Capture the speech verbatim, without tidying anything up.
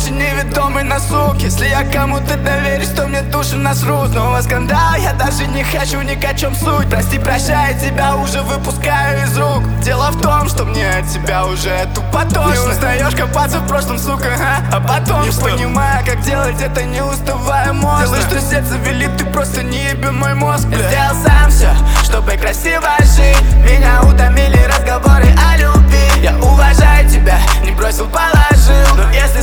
больше неведомый на сук. Если я кому-то доверюсь, то мне душу насрут. Снова скандал, я даже не хочу ни о чем суть. Прости, прощай, тебя уже выпускаю из рук. Дело в том, что мне от тебя уже тупо тошно. Не узнаешь копаться в прошлом, сука, а, а потом не что? Понимая, как делать это, не уставая мозг. Делай, что сердце велит, ты просто не еби мой мозг, бля. Я сделал сам все, чтобы красиво жить. Меня утомили разговоры о любви. Я уважаю тебя, не бросил, положил. Но если